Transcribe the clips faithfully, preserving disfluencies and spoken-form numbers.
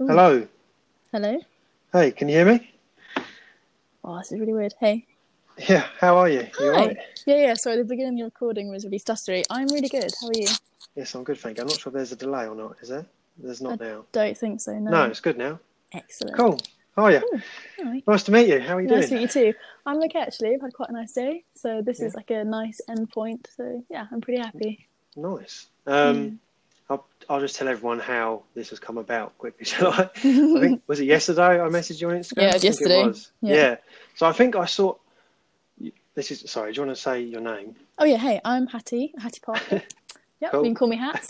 Ooh. Hello. Hello? Hey, can you hear me? Oh, this is really weird. Hey. Yeah, how are you? You Hi. alright? Yeah, yeah, sorry, the beginning of your recording was really stuttery. I'm really good. How are you? Yes, I'm good, thank you. I'm not sure if there's a delay or not, is there? There's not I now. don't think so, no. No, it's good now. Excellent. Cool. How are you? Ooh, hi. Nice to meet you. How are you Nice doing? to meet you too. I'm okay, actually. I've had quite a nice day. So this Yeah. is like a nice end point. So yeah, I'm pretty happy. Nice. Um, Yeah. I'll, I'll just tell everyone how this has come about quickly. Shall I? I think, was it yesterday I messaged you on Instagram? Yeah, I think yesterday. it was. Yeah. Yeah. So I think I saw... This is... Sorry, do you want to say your name? Oh yeah, hey, I'm Hattie, Hattie Parker. Yep, Cool. you can call me Hats.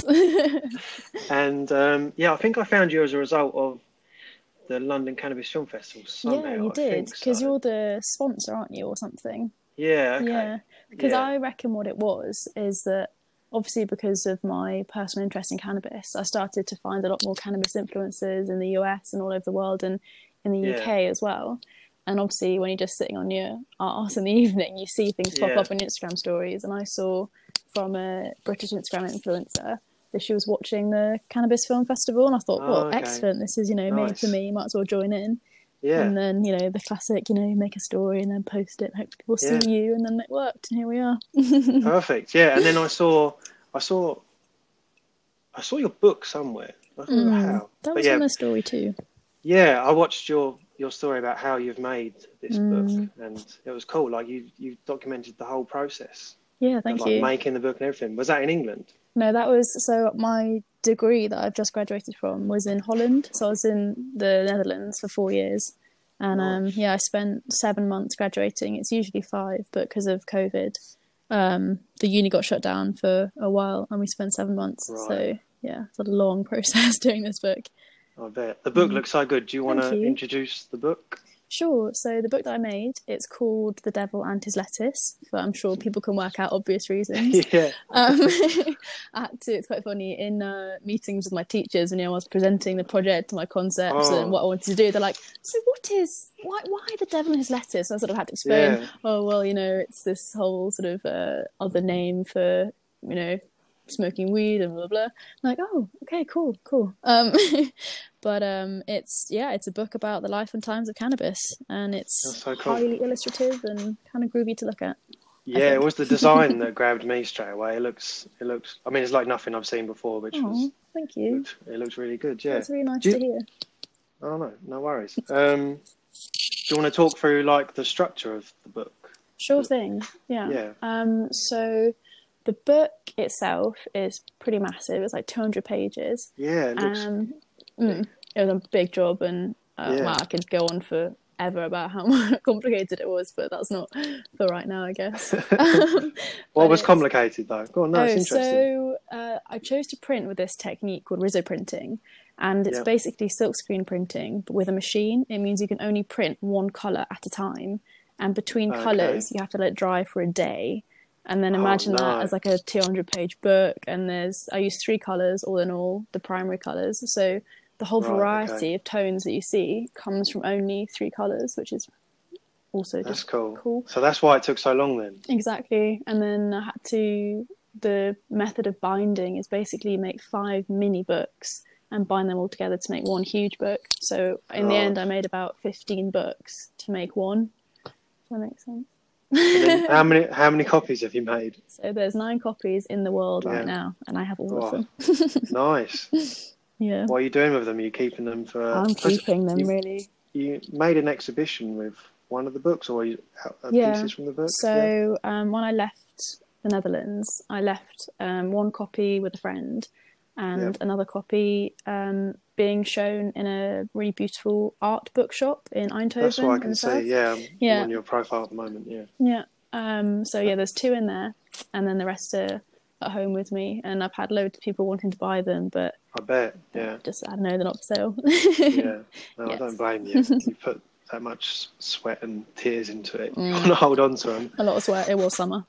And um, yeah, I think I found you as a result of the London Cannabis Film Festival Sunday. Yeah, you I did, think because so. you're the sponsor, aren't you, or something? Yeah, okay. Yeah, because Yeah. I reckon what it was is that obviously because of my personal interest in cannabis, I started to find a lot more cannabis influencers in the U S and all over the world and in the Yeah. U K as well. And obviously when you're just sitting on your arse in the evening, you see things pop Yeah. up on Instagram stories. And I saw from a British Instagram influencer that she was watching the Cannabis Film Festival, and I thought, Oh, well, okay. excellent, this is, you know, made for Nice. me, might as well join in. Yeah. And then, you know, the classic, you know, make a story and then post it, hope people see Yeah. you, and then it worked, and here we are. Perfect. Yeah. And then I saw, I saw, I saw your book somewhere. I don't know Mm, how. that But was yeah, on the story too. yeah. I watched your your story about how you've made this book, Mm, and it was cool. Like you you documented the whole process yeah, of thank like you. making the book and everything. Was that in England? No, that was, so my degree that I've just graduated from was in Holland. So I was in the Netherlands for four years. And um, Nice. yeah, I spent seven months graduating. It's usually five, but because of COVID, um, the uni got shut down for a while and we spent seven months. Right. So yeah, it's a long process doing this book. I bet. The book Mm. looks so good. Do you want Thank to you. introduce the book? Sure. So the book that I made, it's called The Devil and His Lettuce, for I'm sure people can work out obvious reasons. Yeah. Um, I had to, it's quite funny, in uh, meetings with my teachers, when you know, I was presenting the project, my concepts Oh. and what I wanted to do, they're like, so what is, why why The Devil and His Lettuce? And I sort of had to explain, Yeah. oh, well, you know, it's this whole sort of uh, other name for, you know, smoking weed and blah, blah, blah. I'm like, oh, okay, cool, cool. Um, but um, it's, yeah, it's a book about the life and times of cannabis, and it's That's so cool. highly illustrative and kind of groovy to look at. Yeah, it was the design that grabbed me straight away. It looks, it looks. I mean, it's like nothing I've seen before, which was. Oh, thank you. Looked, it looks really good. Yeah. That's really nice Do you, to hear. oh no, no worries. Um, do you want to talk through like the structure of the book? Sure thing. Yeah. Yeah. Um. So, the book itself is pretty massive. It's like two hundred pages. Yeah, it looks. Um. Mm, it was a big job, and uh, Yeah. wow, I could go on for ever about how complicated it was, but that's not for right now, I guess. Um, What but was it's- complicated though? Go on, no, it's Oh, interesting. so uh, I chose to print with this technique called Rizzo printing, and it's Yeah. basically silkscreen printing, but with a machine. It means you can only print one color at a time, and between Okay. colors, you have to let it dry for a day. And then Oh, imagine that no. as like a two hundred page book, and there's I use three colors all in all, the primary colors. So the whole Right, variety okay. of tones that you see comes from only three colors, which is also That's just cool. cool. So that's why it took so long then. Exactly. And then I had to, the method of binding is basically make five mini books and bind them all together to make one huge book. So in the Oh. end, I made about fifteen books to make one. Does that make sense? And then how many how many copies have you made? So there's nine copies in the world Yeah. right now, and I have all Oh, of them. Nice. Yeah. What are you doing with them? Are you keeping them for? I'm keeping them, you, really. You made an exhibition with one of the books, or you, uh, Yeah. pieces from the book? Yeah. So um, when I left the Netherlands, I left um, one copy with a friend and Yeah. another copy um, being shown in a really beautiful art bookshop in Eindhoven. That's what I in can the see. south. Yeah, I'm, Yeah. I'm on your profile at the moment. Yeah. Yeah. Um, so yeah, there's two in there, and then the rest are at home with me. And I've had loads of people wanting to buy them, but I bet. Yeah. just I don't know, they're not for sale. Yeah. No, Yes. I don't blame you. You put that much sweat and tears into it. You Mm. want to hold on to them. A lot of sweat. It was summer.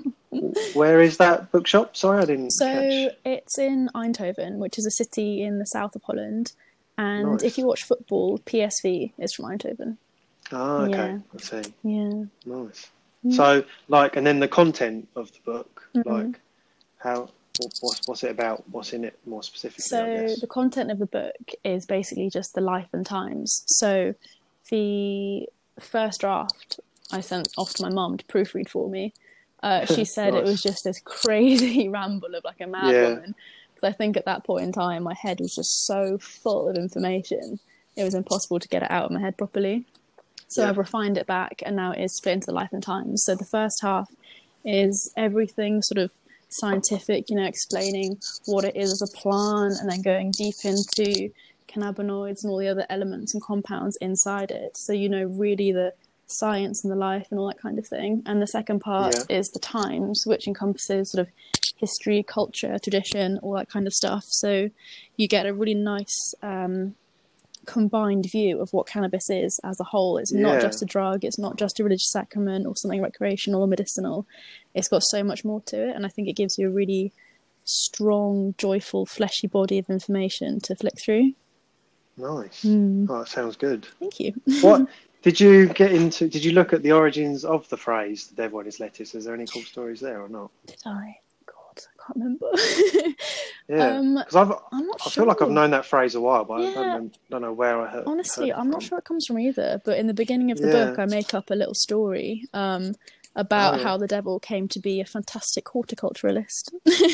Where is that bookshop? Sorry, I didn't So catch. it's in Eindhoven, which is a city in the south of Holland. And Nice. if you watch football, P S V is from Eindhoven. Ah, okay. Yeah. I see. Yeah. Nice. Mm. So, like, and then the content of the book, Mhm. like, how what, what's what's it about? What's in it more specifically? So I guess. the content of the book is basically just the life and times. So the first draft I sent off to my mum to proofread for me. Uh, she said Nice. it was just this crazy ramble of like a mad Yeah. woman. Because I think at that point in time, my head was just so full of information, it was impossible to get it out of my head properly. So Yeah. I've refined it back, and now it is split into the life and times. So the first half is everything sort of scientific, you know, explaining what it is as a plant, and then going deep into cannabinoids and all the other elements and compounds inside it. So, you know, really the science and the life and all that kind of thing. And the second part Yeah. is the times, which encompasses sort of history, culture, tradition, all that kind of stuff. So you get a really nice um, combined view of what cannabis is as a whole. It's not Yeah. just a drug, it's not just a religious sacrament or something recreational or medicinal. It's got so much more to it, and I think it gives you a really strong, joyful, fleshy body of information to flick through. Nice. Mm. Oh, that sounds good. Thank you. What did you get into? Did you look at the origins of the phrase "the devil on his lettuce"? Is there any cool stories there or not? Did I? God, I can't remember. Yeah, Um, because I've I'm not I sure. feel like I've known that phrase a while, but I Yeah. don't, know- don't know where I heard. Honestly, heard it I'm not from. sure it comes from either. But in the beginning of the Yeah. book, I make up a little story um, about Oh, yeah. how the devil came to be a fantastic horticulturalist.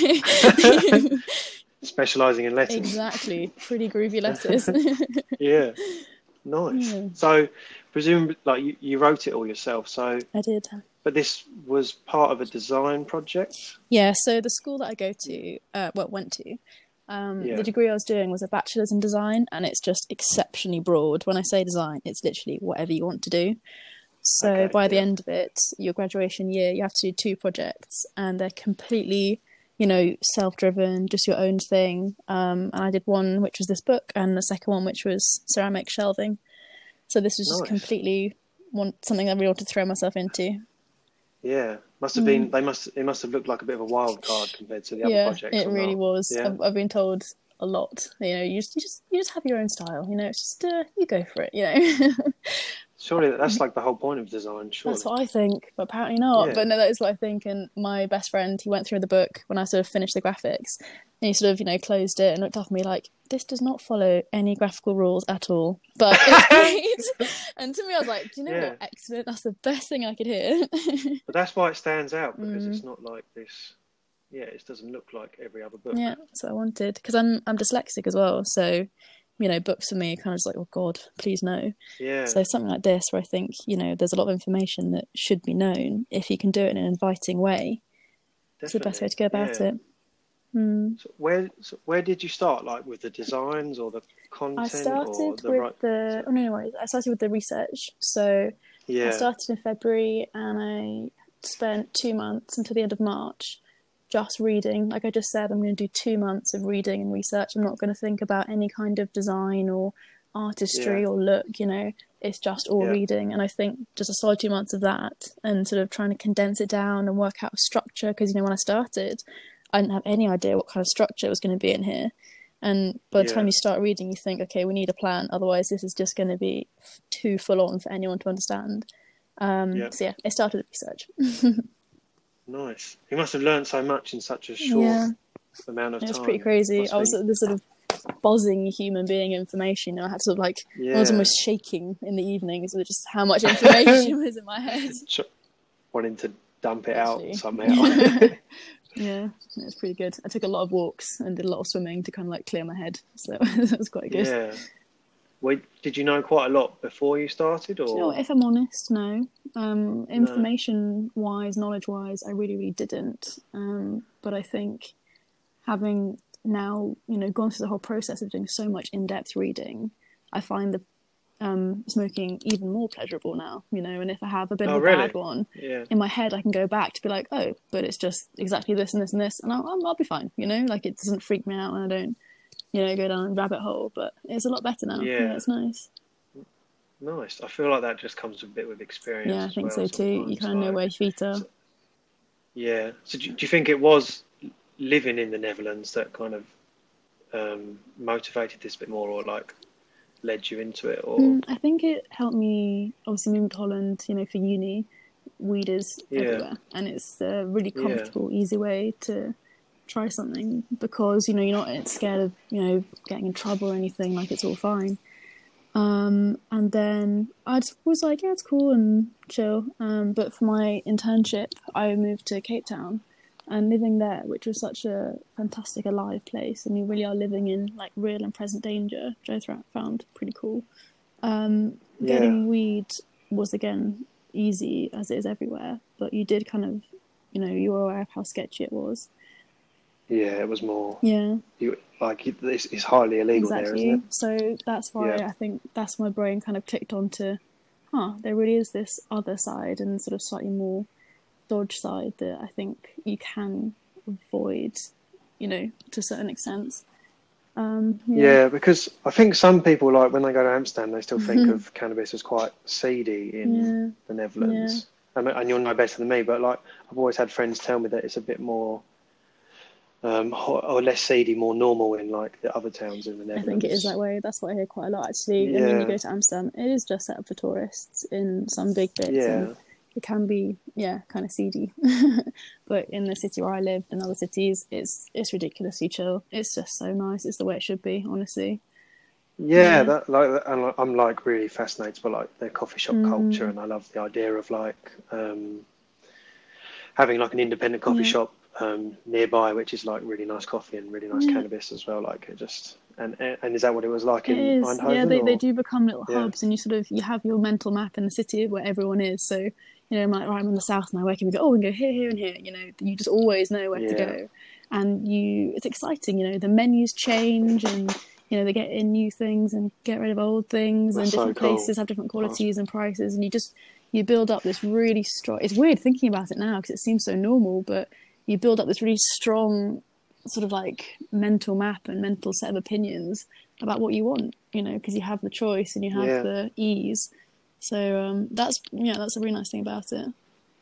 Specialising in lettuce. Exactly, pretty groovy lettuce. Yeah, nice. Yeah. So, presumably, like you, you wrote it all yourself. So, I did. but this was part of a design project. Yeah, so the school that I go to, uh, well, went to, um, Yeah. the degree I was doing was a bachelor's in design, and it's just exceptionally broad. When I say design, it's literally whatever you want to do. So Okay, by the yeah. end of it, your graduation year, you have to do two projects, and they're completely, you know, self-driven, just your own thing. Um, and I did one, which was this book, and the second one, which was ceramic shelving. So this was just Nice. completely one, something I really wanted to throw myself into. Yeah, must have been. They must. It must have looked like a bit of a wild card compared to the other Yeah, projects. it or really not? was. Yeah. I've, I've been told a lot. You know, you just, you just, you just have your own style. You know, it's just uh, you go for it. You know, Surely that's like the whole point of design. Surely. that's what I think, but apparently not. Yeah. But no, that is what I think. And my best friend, he went through the book when I sort of finished the graphics, and he sort of, you know, closed it and looked up at me like, "This does not follow any graphical rules at all, but it's great." And to me, I was like, "Do you know Yeah. what? Excellent. That's the best thing I could hear." But that's why it stands out because Mm. it's not like this. Yeah, it doesn't look like every other book. Yeah, that's what I wanted, because I'm I'm dyslexic as well, so you know, books for me are kind of just like, oh God, please no. Yeah. So something like this, where I think, you know, there's a lot of information that should be known. If you can do it in an inviting way, it's the best way to go about yeah. it. Mm. So where so where did you start? Like with the designs or the content? I started or the with right... the oh no, no worries. I started with the research. So Yeah. I started in February, and I spent two months until the end of March just reading. Like I just said, I'm going to do two months of reading and research. I'm not going to think about any kind of design or artistry Yeah. or look, you know, it's just all Yeah. reading. And I think just a solid two months of that and sort of trying to condense it down and work out a structure, because, you know, when I started, I didn't have any idea what kind of structure was going to be in here. And by the Yeah. time you start reading, you think, okay, we need a plan. Otherwise, this is just going to be too full on for anyone to understand. Um, Yeah. So yeah, I started research. Nice. You must have learned so much in such a short Yeah. amount of It time. was pretty crazy. Must I was be- the sort of buzzing human being information. You know, I had to sort of like, Yeah. I was almost shaking in the evenings with just how much information was in my head. Ch- wanting to dump it out Actually. somehow. Yeah, it was pretty good. I took a lot of walks and did a lot of swimming to kind of like clear my head. So that was quite good. Yeah. Wait, did you know quite a lot before you started, or? Do you know what, if I'm honest, no. Um, information-wise, knowledge-wise, I really, really didn't. Um, but I think having now, you know, gone through the whole process of doing so much in-depth reading, I find the um, smoking even more pleasurable now, you know, and if I have a bit Oh, of a really? bad one, Yeah. in my head I can go back to be like, oh, but it's just exactly this and this and this, and I'll, I'll, I'll be fine, you know, like it doesn't freak me out and I don't, you know, go down a rabbit hole, but it's a lot better now. Yeah. Yeah, it's nice. Nice. I feel like that just comes a bit with experience. Yeah, I as think well so too. You sometimes, kind of know like- where your feet are. So- Yeah. So do, do you think it was living in the Netherlands that kind of um, motivated this a bit more, or like led you into it, or? Mm, I think it helped me, obviously moving to Holland, you know, for uni, weed is Yeah. everywhere, and it's a really Yeah. comfortable, easy way to try something because, you know, you're not scared of, you know, getting in trouble or anything, like it's all fine. Um, and then I just was like, yeah, it's cool and chill. Um, but for my internship, I moved to Cape Town, and living there, which was such a fantastic, alive place, and you really are living in like real and present danger, which I found pretty cool. Um, Yeah. Getting weed was again easy as it is everywhere, but you did kind of, you know, you were aware of how sketchy it was. Yeah, it was more. Yeah. You like it's, it's highly illegal Exactly. there, isn't it? So that's why Yeah. I think that's my brain kind of clicked onto, huh, there really is this other side and sort of slightly more dodge side that I think you can avoid, you know, to a certain extent. Um, yeah. yeah, because I think some people, like when they go to Amsterdam, they still think of cannabis as quite seedy in Yeah. the Netherlands. Yeah. And, and you'll know better than me, but like I've always had friends tell me that it's a bit more um, or less seedy, more normal in like the other towns in the Netherlands. I think it is that way. That's what I hear quite a lot, actually. Yeah. I mean, you go to Amsterdam, it is just set up for tourists in some big bits. Yeah. And it can be, yeah, kind of seedy. But in the city where I live, in other cities, it's it's ridiculously chill. It's just so nice. It's the way it should be, honestly. Yeah, Yeah. that like, and I'm like really fascinated by like their coffee shop Mm. culture, and I love the idea of like um, having like an independent coffee Yeah. shop um, nearby, which is like really nice coffee and really nice Yeah. cannabis as well. Like it just and and is that what it was like It in is. Eindhoven? Yeah, they, or? they do become little Yeah. hubs, and you sort of you have your mental map in the city where everyone is. So, you know, I'm like, right, I'm in the south now. Where can we go? Oh, we can go here, here, and here. You know, you just always know where Yeah. to go, and you it's exciting. You know, the menus change, and you know they get in new things and get rid of old things, That's and different so cool. places have different qualities and prices, and you just you build up this really strong. It's weird thinking about it now because it seems so normal, but you build up this really strong sort of like mental map and mental set of opinions about what you want, you know, because you have the choice and you have Yeah. the ease. So um, that's yeah, that's a really nice thing about it.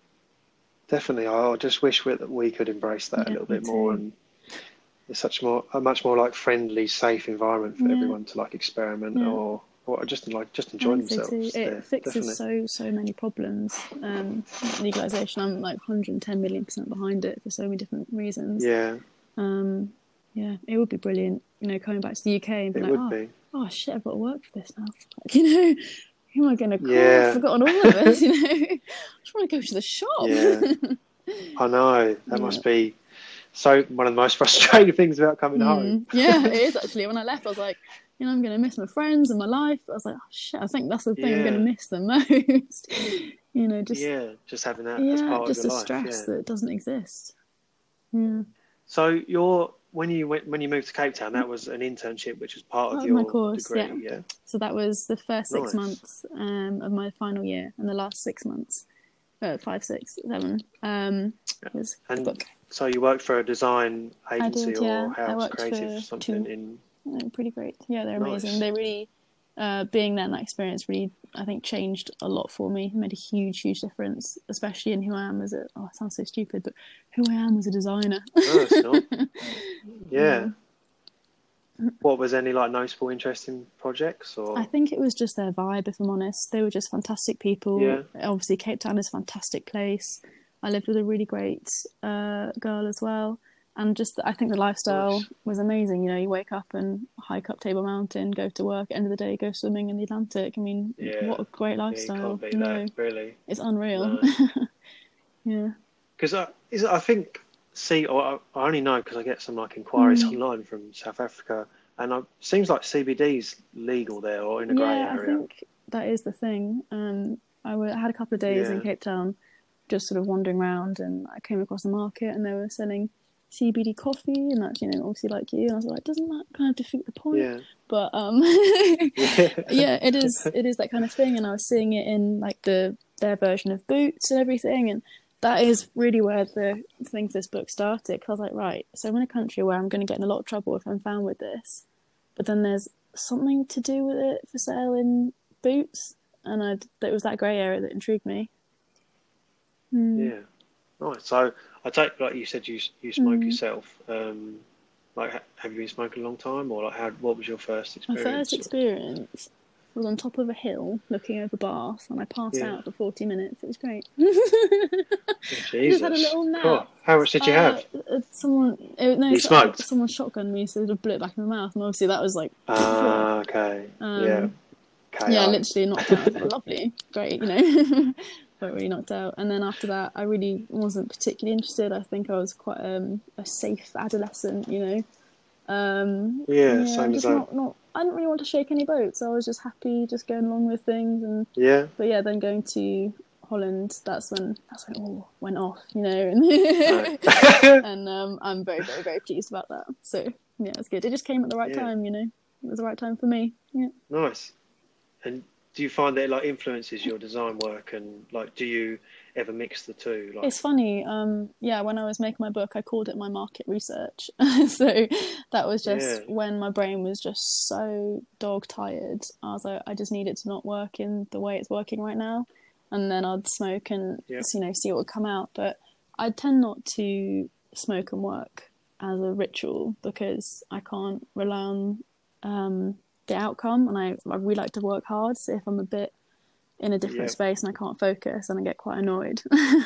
Definitely, I just wish we, that we could embrace that Yeah, a little me bit more, too. and it's such more a much more like friendly, safe environment for Yeah. everyone to like experiment Yeah. or or just like just I enjoy think so too. themselves. It There, fixes definitely. so so many problems. Um, legalization, I'm like one hundred ten million percent behind it for so many different reasons. Yeah, Um, yeah, it would be brilliant, you know, coming back to the U K and be it like, would oh, be. oh shit, I've got to work for this now. Like, you know, who am I going to call? Yeah. I've forgotten all of this, you know. I just want to go to the shop. Yeah, I know that Yeah. must be so one of the most frustrating things about coming Mm, home. yeah, it is actually. When I left, I was like, you know, I'm going to miss my friends and my life. I was like, oh shit, I think that's the thing I'm going to Yeah, miss the most. You know, just yeah, just having that as yeah, part of just your the life. stress Yeah. that doesn't exist. Yeah, So you're when you went when you moved to Cape Town, that was an internship, which was part that of was my your course. Yeah, degree. Yeah. so that was the first six Nice. months um, of my final year, and the last six months, uh, five, six, seven, um, was the And book. so you worked for a design I agency did, or yeah. I house, worked creative for something two. in. They're pretty great. Yeah, they're Nice. amazing. They really, uh, being there and that experience really, I think, changed a lot for me. It made a huge, huge difference, especially in who I am as a, oh, it sounds so stupid, but who I am as a designer. No, it's not. Yeah. Yeah. What was any like notable, interesting projects or? I think it was just their vibe, if I'm honest. They were just fantastic people. Yeah. Obviously, Cape Town is a fantastic place. I lived with a really great uh, girl as well. And just, I think the lifestyle Nice. was amazing. You know, you wake up and hike up Table Mountain, go to work, end of the day, go swimming in the Atlantic. I mean, Yeah. what a great Yeah, you lifestyle. can't beat You know, that, really. it's unreal. No. Yeah. Because I, is I think see, or I, I only know because I get some like inquiries Mm. online from South Africa, and it seems like C B D's legal there or in a grey Yeah, I area. think that is the thing. Um, I w- had a couple of days Yeah. in Cape Town, just sort of wandering around, and I came across a market, and they were selling C B D coffee, and that's, you know, obviously like you. And I was like, doesn't that kind of defeat the point? Yeah. But um, Yeah. yeah, it is. It is that kind of thing, and I was seeing it in like the their version of Boots and everything, and that is really where the thing for this book started. Cause I was like, right, so I'm in a country where I'm going to get in a lot of trouble if I'm found with this, but then there's something to do with it for sale in Boots, and I it was that grey area that intrigued me. Mm. Yeah. Nice. So I take like you said you you smoke Mm. yourself. Um, like ha- have you been smoking a long time, or like how? What was your first My experience? first experience was on top of a hill looking over Bath, and I passed Yeah. out for forty minutes. It was great. Oh, I Jesus. just had a little nap. Cool. How much did you have? Uh, someone, it, no, You so, smoked? someone shotgunned me, so it blew it back in my mouth, and obviously that was like, Ah, okay. um, Yeah. K yeah, O. literally knocked out. I thought, lovely, great, you know. But really knocked out. And then after that, I really wasn't particularly interested. I think I was quite um, a safe adolescent, you know. Um, Yeah, yeah, same just as that. not, not. I didn't really want to shake any boats. I was just happy, just going along with things. And Yeah. but yeah, then going to Holland, that's when that's when it all went off, you know. And, Right. and um, I'm very, very, very pleased about that. So yeah, it's good. It just came at the right Yeah. time, you know. It was the right time for me. Yeah. Nice. And do you find that it like influences your design work, and like do you ever mix the two? Like, It's funny. Um, yeah, when I was making my book, I called it my market research. So that was just Yeah. when my brain was just so dog tired. I was like, I just need it to not work in the way it's working right now, and then I'd smoke and Yeah. you know see what would come out. But I tend not to smoke and work as a ritual because I can't rely on um, the outcome, and I I really like to work hard. So if I'm a bit in a different Yeah. space and I can't focus, and I get quite annoyed.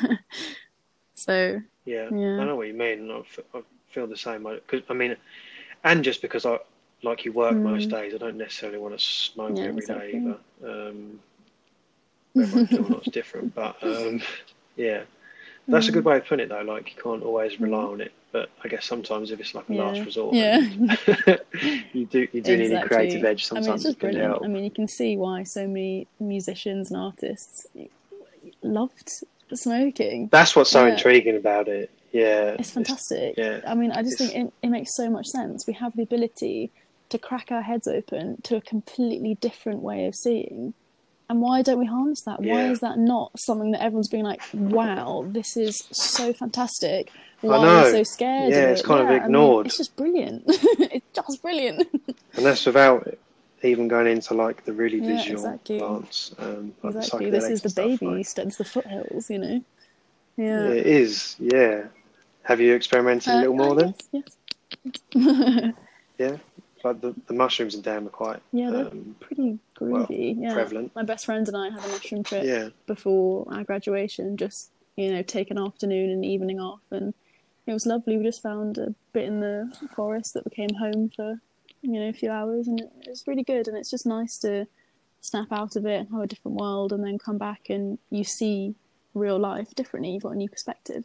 So Yeah, yeah, I know what you mean. I, f- I feel the same. I, cause, I mean, and just because I like you work Mm. most days, I don't necessarily want to smoke Yeah, every day exactly. either. Um, everyone feel lots different, but um, yeah, that's a good way of putting it though. Like you can't always rely on it, but I guess sometimes if it's like a yeah, last resort, yeah, and you do you do need a creative exactly. edge. I mean, Sometimes it's just it can brilliant. help. I mean, you can see why so many musicians and artists loved smoking. That's what's so Yeah. intriguing about it. Yeah, It's fantastic. yeah, I mean, I just it's- think it, it makes so much sense. We have the ability to crack our heads open to a completely different way of seeing. And why don't we harness that? Why Yeah. is that not something that everyone's being like, wow, this is so fantastic. I Why are know. we so scared Yeah, of it? it's kind of I mean, ignored. it's just brilliant. It's just brilliant. And that's without even going into like the really Yeah, visual exactly. plants. Um, like Exactly. The This is the psychedelics and baby stuff, like, steps, the foothills, you know? yeah, Yeah. it is. Yeah. Have you experimented a Uh, little more uh, then? yes, yes. Yeah. Like the, the mushrooms in Dam are quite Yeah, they're um, pretty groovy. yeah. prevalent. My best friend and I had a mushroom trip Yeah. before our graduation, just, you know, take an afternoon and evening off, and it was lovely. We just found a bit in the forest that became home for, you know, a few hours, and it was really good. And it's just nice to snap out of it and have a different world, and then come back and you see real life differently. You've got a new perspective.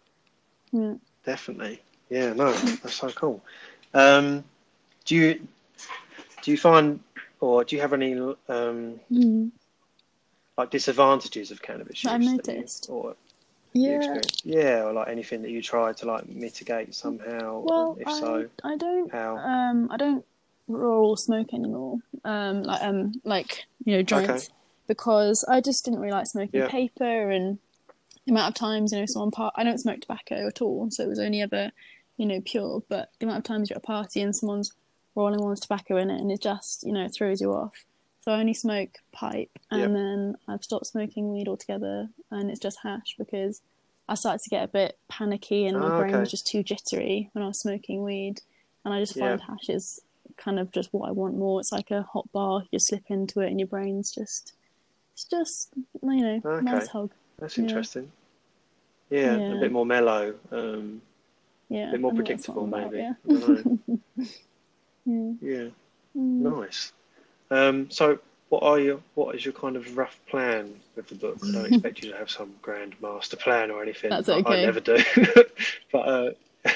Yeah. Definitely. Yeah, no, that's so cool. Um, do you do you find, or do you have any um, Mm. like disadvantages of cannabis That I've use that you- noticed. or you Yeah. experience? Yeah, or like anything that you try to like mitigate somehow. Well, if I, so, I don't how? um I don't roll or smoke anymore. Um like um like you know joints, Okay. because I just didn't really like smoking Yeah. paper, and the amount of times you know someone part I don't smoke tobacco at all, so it was only ever you know pure. But the amount of times you're at a party and someone's rolling one with tobacco in it, and it just you know throws you off. So I only smoke pipe, and Yep. then I've stopped smoking weed altogether, and it's just hash because I started to get a bit panicky, and my Ah, brain okay. was just too jittery when I was smoking weed. And I just find Yeah. hash is kind of just what I want more. It's like a hot bar. You slip into it, and your brain's just, it's just, you know, Okay. nice hug. That's Yeah. interesting. Yeah, Yeah. a bit more mellow, um, Yeah, a bit more I think that's what predictable, I'm about, maybe. yeah. I don't know. Yeah. Yeah, Mm. nice. Um, so, what are your what is your kind of rough plan with the book? I don't expect you to have some grand master plan or anything. That's I, I okay. never do. But uh,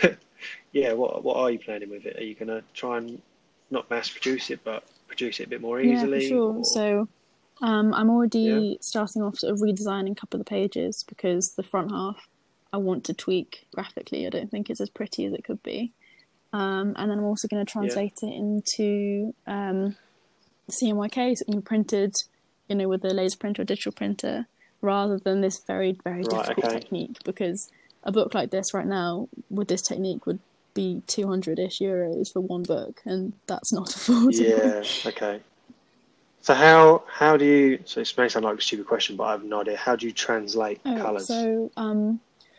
yeah, what what are you planning with it? Are you going to try and not mass produce it, but produce it a bit more Yeah, easily? for sure. or- So um, I'm already Yeah. starting off sort of redesigning a couple of the pages, because the front half I want to tweak graphically. I don't think it's as pretty as it could be. Um, and then I'm also going to translate it into um, C M Y K, so it can be printed, you know, with a laser printer or digital printer, rather than this very, very Right, difficult okay. technique. Because a book like this right now, with this technique, would be two hundred-ish euros for one book, and that's not affordable. Yeah. Okay. So how how do you? So this may sound like a stupid question, but I have no idea. How do you translate Oh, colours? so um,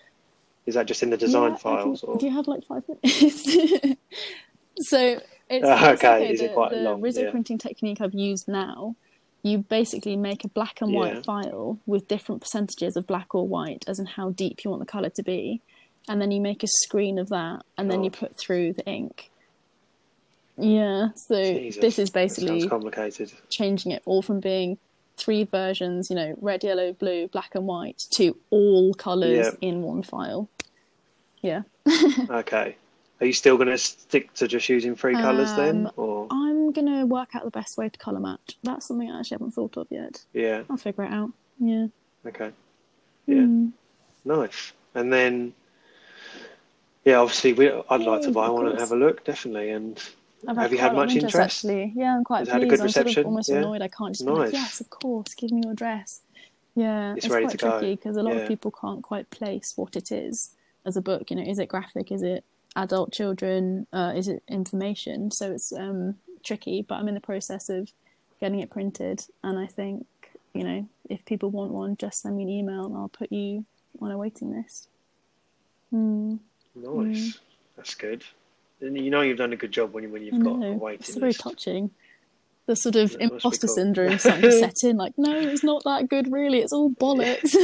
Is that just in the design yeah, I files, can- or do you have like five minutes? So it's, Ah, it's okay, okay. is The, it quite the long? Rizzo Yeah. printing technique I've used now you basically make a black and white Yeah. file with different percentages of black or white, as in how deep you want the colour to be. And then you make a screen of that, and then you God. put through the ink. Yeah, so Jesus, this is that sounds basically complicated. changing it all from being three versions, you know, red, yellow, blue, black and white, to all colours Yeah. in one file. Yeah. Okay. Are you still going to stick to just using three colours then? Um, Or I'm going to work out the best way to colour match. That's something I actually haven't thought of yet. yeah. I'll figure it out. Yeah. Okay. Yeah. Mm. Nice. And then, yeah, obviously, we, I'd like to Yay, buy of one and course. have a look, definitely. And I've have had you quite had a lot of much interest, interest? actually. Yeah, I'm quite Has it had a pleased. good I'm sort of reception? almost Yeah? annoyed I can't just be like, Nice. yes, of course, give me your address. Yeah, It's it's ready quite to go. tricky because a lot Yeah. of people can't quite place what it is as a book. You know, is it graphic? Is it adult children? Uh, is it information? So it's um, tricky, but I'm in the process of getting it printed. And I think, you know, if people want one, just send me an email and I'll put you on a waiting list. Mm. Nice. That's good. And you know you've done a good job when, you, when I you've got a know, waiting it's very list. touching. The sort of That must be imposter cool. syndrome starting to set in, like, no, it's not that good, really. It's all bollocks.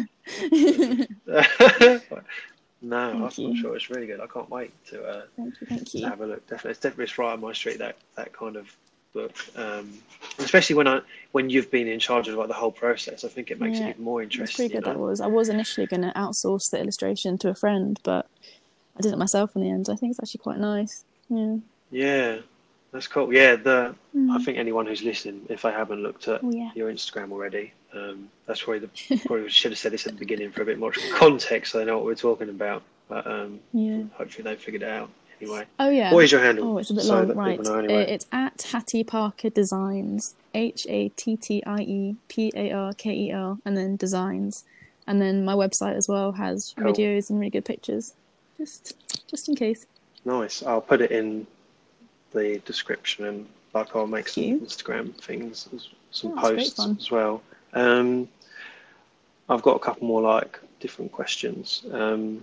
No, I'm, Thank I'm you. sure it's really good. I can't wait to uh, Thank you, thank to you. have a look. Definitely, it's definitely it's right on my street. That that kind of book, um, especially when I when you've been in charge of like the whole process. I think it makes Yeah, it even more It's interesting. pretty You good, that know? was. I was initially going to outsource the illustration to a friend, but I did it myself in the end. I think it's actually quite nice. Yeah. Yeah, that's cool. Yeah, the I Mm. think anyone who's listening, if they haven't looked at Oh, yeah. your Instagram already, um, that's probably the probably should have said this at the beginning for a bit more context, so they know what we're talking about. But um, Yeah. hopefully they figured it out anyway. Oh, yeah. What is your handle? Oh, it's a bit so long. that Right. people know Uh, anyway. It's at Hattie Parker Designs. H A T T I E P A R K E R, and then designs. And then my website as well has Cool. videos and really good pictures. Just, just in case. Nice. I'll put it in the description, and like I'll make some Thank you. Instagram things, some Oh, that's great posts fun. as well. Um, I've got a couple more like different questions. Um,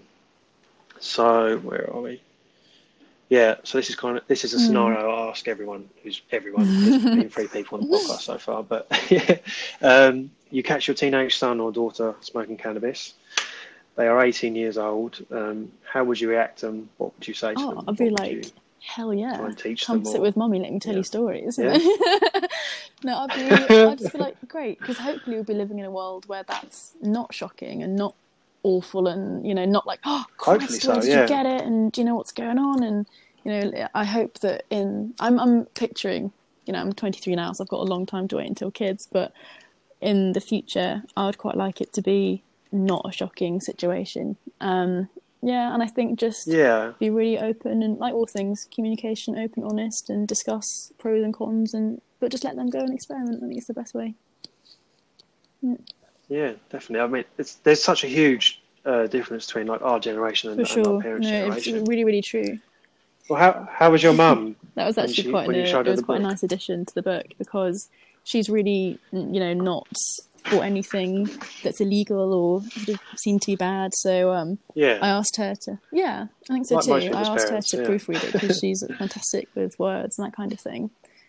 so where are we? Yeah. So this is kind of this is a Mm. scenario I ask everyone who's everyone. There's been three people on the podcast so far, but yeah. Um, you catch your teenage son or daughter smoking cannabis. They are eighteen years old. Um, how would you react, and what would you say to Oh, them? I'd What be would like, you hell yeah. try and teach Come them? sit Or, with mummy, let me tell yeah. you stories. Yeah. No, I'd be, I'd just be like, great, because hopefully we'll be living in a world where that's not shocking and not awful and, you know, not like, oh, Hopefully Christ, so, where did yeah. you get it? And do you know what's going on? And, you know, I hope that in, I'm, I'm picturing, you know, I'm twenty-three now, so I've got a long time to wait until kids, but in the future, I would quite like it to be not a shocking situation. Um, yeah, and I think just Yeah. be really open and, like all things, communication, open, honest, and discuss pros and cons, and but just let them go and experiment. I think it's the best way. Yeah. Yeah, definitely. I mean, it's there's such a huge uh, difference between like our generation and, For and sure. our parents' No, it's generation. really, really true. Well, how how was your mum That was when actually she quite when a, you showed it her was the quite a book? nice addition to the book, because she's really, you know, not for anything that's illegal or sort of seemed to be bad. So um, Yeah. I asked her to, yeah, I think so Like too. most I people's asked parents, her to yeah. proofread it because she's fantastic with words and that kind of thing.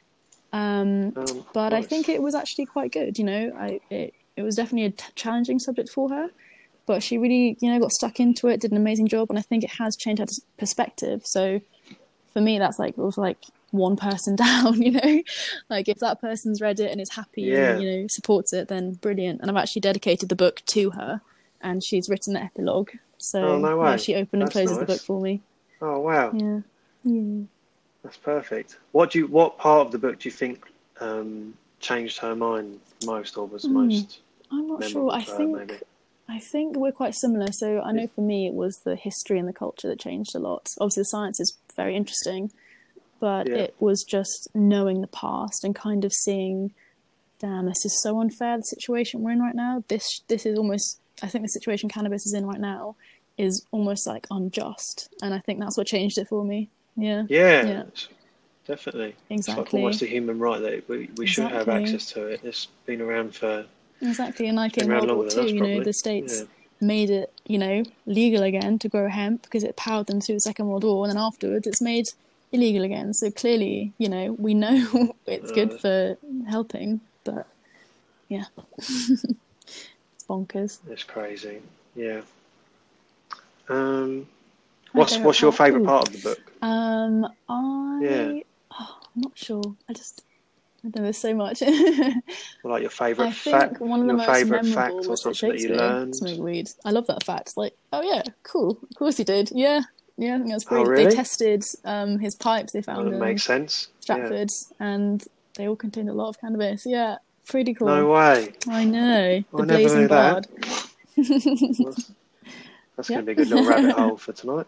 Um, Um, but I nice. think it was actually quite good. You know, I it it was definitely a t- challenging subject for her, but she really, you know, got stuck into it, did an amazing job, and I think it has changed her perspective. So for me, that's like, it was like one person down, you know, like if that person's read it and is happy Yeah. and, you know, supports it, then brilliant. And I've actually dedicated the book to her, and she's written the epilogue. So Oh, no yeah, way. she opened and That's closes the nice. book for me. Oh wow, Yeah. Yeah. that's perfect. What do you what part of the book do you think um, changed her mind most, or was Mm. most I'm not memorable sure. I for her, think maybe? I think we're quite similar. So I know Yeah. for me it was the history and the culture that changed a lot. Obviously the science is very interesting, but Yeah. it was just knowing the past and kind of seeing, damn, this is so unfair, the situation we're in right now. This this is almost, I think the situation cannabis is in right now is almost like unjust. And I think that's what changed it for me. Yeah. Yeah, Yeah. it's- definitely. It's like Exactly. almost a human right that we, we should have Exactly. access to it. It's been around for Exactly. And like been in around World War longer than Two, us, you know, probably. the States Yeah. made it, you know, legal again to grow hemp because it powered them through the Second World War, and then afterwards it's made illegal again. So clearly, you know, we know it's good Uh, for helping, but yeah. It's bonkers. It's crazy. Yeah. Um, My what's favourite what's your part? favourite Ooh. part of the book? Um, I Yeah. oh, I'm not sure. I just I don't know, there's so much. Like your favourite I think fact, one of the your most favourite memorable fact or was that something that you Shakespeare learned. smoked weed. I love that fact. Like, oh yeah, cool. Of course he did. Yeah, yeah. I think that's Oh, great. really? They tested um his pipes they Well, found that in makes sense. Stratford, and they all contained a lot of cannabis. Yeah, pretty Yeah. cool. No way. I know. The I never Blazing knew Bard. that. Well, that's that's Yeah. going to be a good little rabbit hole for tonight.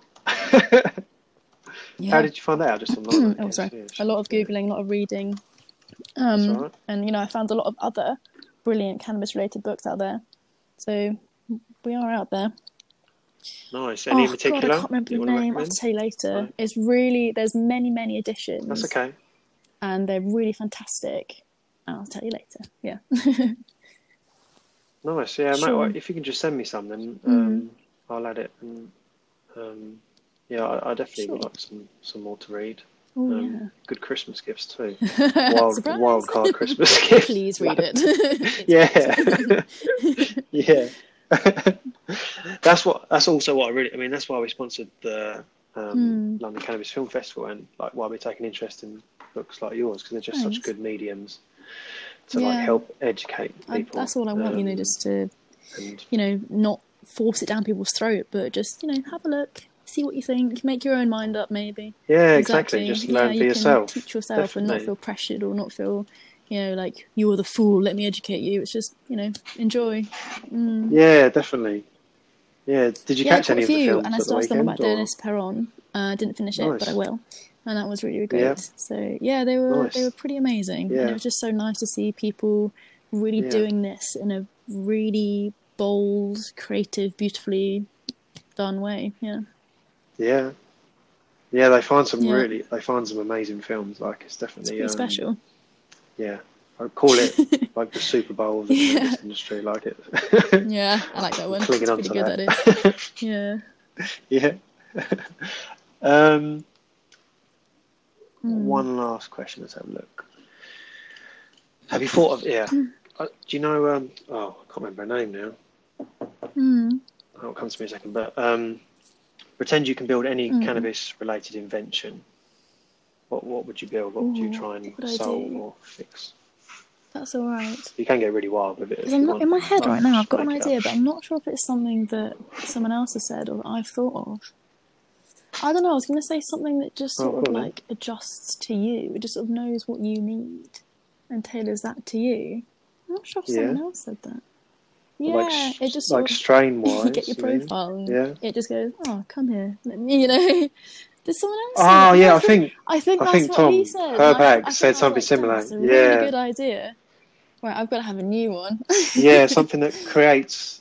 How Yeah. did you find that out? Just online, I Oh, guess. sorry. Yeah, A lot of yeah. googling, a lot of reading. That's all Um, right. and you know, I found a lot of other brilliant cannabis-related books out there. So we are out there. Nice. Any in Oh God, I particular can't remember you the want to name. I'll have recommend? to tell you later. No? It's really there's many, many That's editions, okay. and they're really fantastic. And I'll tell you later. Yeah. Nice. Yeah, Sure. mate. If you can just send me some, then Mm. um, I'll add it. And um, yeah, I, I definitely Sure. would like some some more to read. Oh Um, good Christmas gifts too. yeah. Wild Surprise. wild card Christmas gifts. Please read it. Yeah. Yeah. That's what. That's also what I really. I mean, that's why we sponsored the um, Hmm. London Cannabis Film Festival, and like why we're taking interest in books like yours, because they're just Thanks. such good mediums to Yeah. like help educate I, people. that's all I want, you know, Um, just to, and you know, not force it down people's throat, but just, you know, have a look, see what you think, make your own mind up, maybe. yeah, exactly. Just Yeah, learn for you yourself. can teach yourself and not Definitely. feel pressured or not feel, you know, like you're the fool. Let me educate you. It's just, you know, enjoy. Mm. Yeah, definitely. Yeah. Did you Yeah, catch quite any a of the few, films and I at the started on about weekend? Or Dennis Perron. I uh, didn't finish it, but I nice. will, and that was really, really great. Yeah. So yeah, they were they were Nice. pretty amazing, and it Yeah. was just so nice to see people really Yeah. doing this in a really bold, creative, beautifully done way. Yeah, Yeah. Yeah. They find some yeah, really. They find some amazing films. Like it's it's definitely. pretty Um, special. yeah. I call it like the Super Bowl of the Yeah. cannabis industry. Like it. Yeah, I like that one. Clinging It's on pretty to good. that. That is. Yeah. Yeah. um, Hmm. One last question. Let's have a look. Have you thought of? Yeah. Uh, do you know? Um, oh, I can't remember her name now. Hmm. It'll come to me in a second. But um, pretend you can build any Mm. cannabis-related invention. What what would you build? What would you Ooh, try and what would I solve do? or fix? That's all right. You can get really wild with it if Because you I'm not want. in my head Like, right now. I've just got an make it idea, up. but I'm not sure if it's something that someone else has said or that I've thought of. I don't know. I was going to say something that just Oh, sort of go on then. like adjusts to you. It just sort of knows what you need and tailors that to you. I'm not sure if someone Yeah. else said that. Like Yeah, s- it just like sort of strain-wise, you get your you mean? profile and Yeah. it just goes, oh, come here, let me, you know. Did someone else say Oh that? yeah, I I think think I think I that's think what he Tom said. And I, Herbag I said think I something was like, damn, similar. that's a really Yeah. good idea. Right, I've got to have a new one. Yeah, something that creates.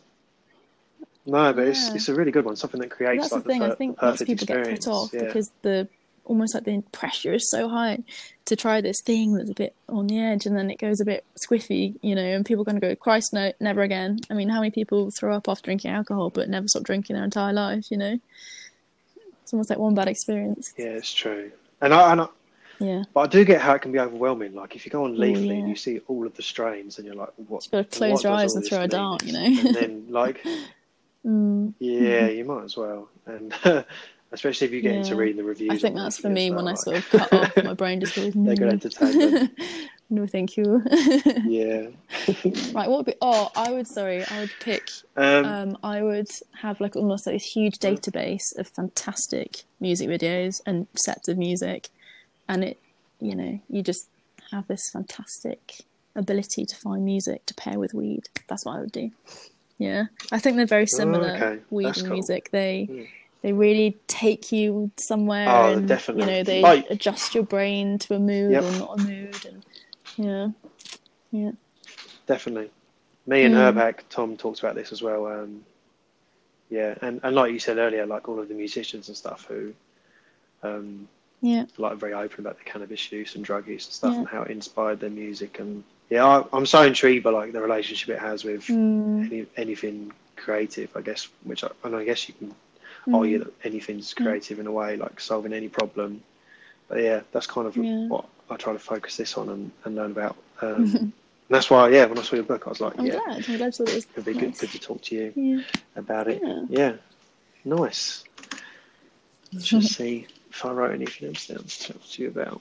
No, but it's Yeah. it's a really good one. Something that creates That's the like the, thing. I fir- the think lots of perfect people get experience. put off Yeah. because the almost like the pressure is so high to try this thing that's a bit on the edge, and then it goes a bit squiffy, you know, and people are going to go, Christ, no, never again. I mean, how many people throw up after drinking alcohol but never stop drinking their entire life, you know? It's almost like one bad experience. Yeah, it's true. And I, and I Yeah. but I do get how it can be overwhelming. Like if you go on Ooh, Leafly yeah. and you see all of the strains, and you're like, what? Just gotta close what your does eyes all and this throw a mean? dart, you know? And then like, Mm. yeah, you might as well. And especially if you get into Yeah. reading the reviews. I think on that's Leafly for and me stuff, when I like- sort of cut off, my brain just goes, They're going no. to entertain them. No, thank you. Yeah. Right, what would be, oh, I would, sorry, I would pick, Um, um, I would have like almost like this huge database of fantastic music videos and sets of music, and it, you know, you just have this fantastic ability to find music to pair with weed. That's what I would do. Yeah, I think they're very similar, okay. weed That's and cool. music. They Mm. they really take you somewhere, Oh, and definitely. you know, they Like- adjust your brain to a mood Yep. or not a mood, and yeah, yeah. Definitely. Me and Mm. Herbag, Tom talked about this as well. Um, yeah, and, and like you said earlier, like all of the musicians and stuff who um, Yeah, like very open about the cannabis use and drug use and stuff Yeah. and how it inspired their music. And yeah, I, I'm so intrigued by like the relationship it has with mm. any, anything creative, I guess, which I, and I guess you can Mm. argue that anything's creative in a way, like solving any problem. But yeah, that's kind of Yeah. what I try to focus this on and, and learn about. Um, that's why, yeah, when I saw your book, I was like, I'm yeah, glad. I'm glad it was it'd be nice. good, good to talk to you Yeah. about it. Yeah. Yeah, nice. Let's just see if I wrote anything else down to talk to you about.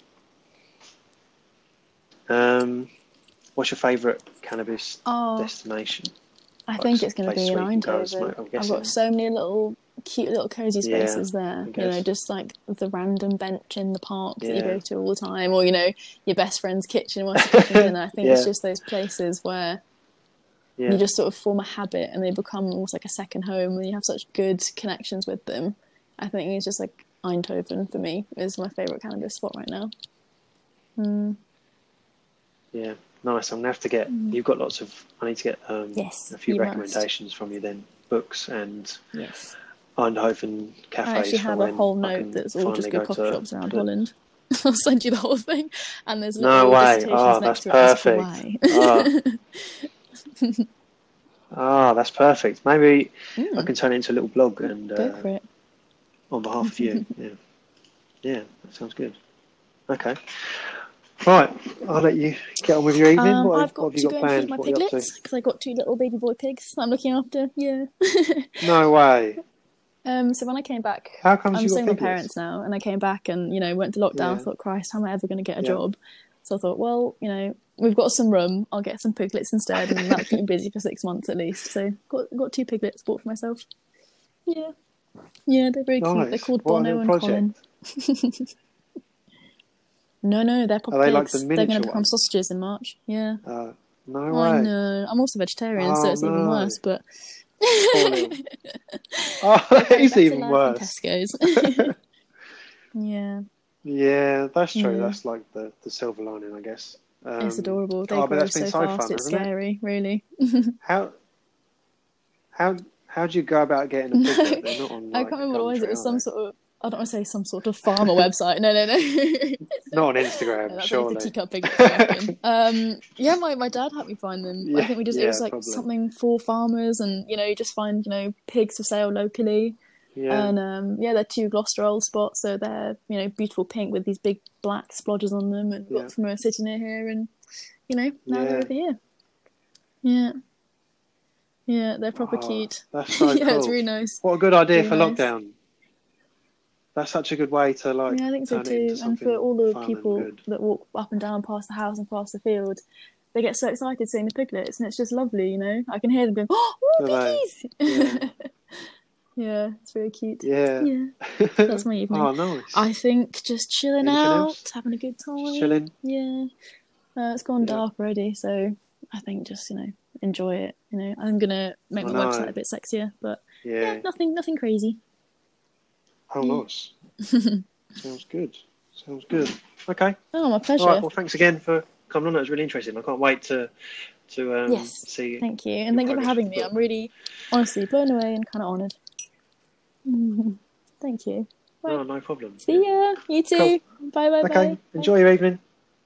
Um, what's your favourite cannabis Oh, destination? I Like think it's going to be place in where you can go and smoke, Eindhoven. I'm I've guessing. got so many little cute little cozy Yeah, spaces there. I You know, guess. just like the random bench in the park that you Yeah. go to all the time, or you know, your best friend's kitchen whilst you're cooking dinner. I think Yeah. it's just those places where Yeah. you just sort of form a habit and they become almost like a second home, and you have such good connections with them. I think it's just like Eindhoven for me is my favourite cannabis spot right now. Mm. Yeah, nice. I'm gonna have to get. You've got lots of. I need to get um, Yes, a few you recommendations must. from you then. Books and Yes. Eindhoven cafes I actually for have a when whole I note can that's all finally just go good coffee to. shops around to Holland. I'll send you the whole thing. And there's no little way! dissertations Oh, next that's to it as to perfect. why. Oh. Ah, that's perfect. Maybe Mm, I can turn it into a little blog and go uh, for it. on behalf of you. Yeah, yeah, that sounds good. Okay, right. I'll let you get on with your evening. Um, What, I've what got have you to got go and feed planned? my What are you up to? piglets because I got two little baby boy pigs that I'm looking after. Yeah. No way. Um, so when I came back, How comes I'm you got staying with my piglets? parents now, and I came back and you know went to lockdown. I Yeah, thought, Christ, how am I ever going to get a yeah. job? So I thought, well, you know, we've got some room. I'll get some piglets instead, and that'll keep me busy for six months at least. So got got two piglets bought for myself. Yeah, yeah, they're very cute. They're Nice. called What Bono other and Colin. project? No, no, they're proper Are they like pigs. the They're going to miniature become ones? sausages in March. Yeah, Uh, no I way. know. I'm also vegetarian, so Oh it's even no. worse. But Poor little. Oh, they're coming it's back to even life in worse. Tesco's. Yeah. Yeah, that's true. Yeah. That's like the, the silver lining, I guess. Um, It's adorable. They oh, but grow that's been so so fast, fun, it's hasn't it? scary, really. How how how do you go about getting a No, piglet? They're not on I like can't remember what it was. It Gumtree, was are some they? sort of, I don't want to say some sort of farmer website. No, no, no. Not on No, Instagram, that's only for surely. teacup piglets, I reckon. Um, yeah, my, my dad helped me find them. I Yeah, think we just, it yeah, was like probably. something for farmers and, you know, you just find, you know, pigs for sale locally. Yeah, And um, yeah, they're two Gloucester old spots, so they're, you know, beautiful pink with these big black splodges on them. And yeah, got from a city near here, and, you know, now they're yeah. over here. Yeah. Yeah, they're proper Oh, cute. that's so Yeah, it's cool. really nice. What a good idea Really for nice. lockdown. That's such a good way to like Yeah, I think so turn it into too. And for something all the fun and people good. that walk up and down past the house and past the field, they get so excited seeing the piglets, and it's just lovely, you know. I can hear them going, "Oh, Do they? piggies!" Yeah, Yeah, it's very cute. yeah. Yeah, that's my evening. Oh, nice. I think just chilling Anything out, else? having a good Just time. chilling. Yeah, uh, it's gone Yeah. dark already, so I think just you know enjoy it. You know, I'm gonna make I my website know. a bit sexier, but yeah, Yeah. nothing, nothing crazy. Oh, Yeah. nice. Sounds good. Sounds good. Okay. Oh, my All pleasure. right. Well, thanks again for coming on. That was really interesting. I can't wait to to um, Yes, see. thank you, and your thank you for progress having with me. the I'm book. really, honestly, blown away and kind of honoured. Thank you. Right, No, no problem. see Yeah. ya. You too. Cool. Bye, bye, Okay. bye. Enjoy your evening.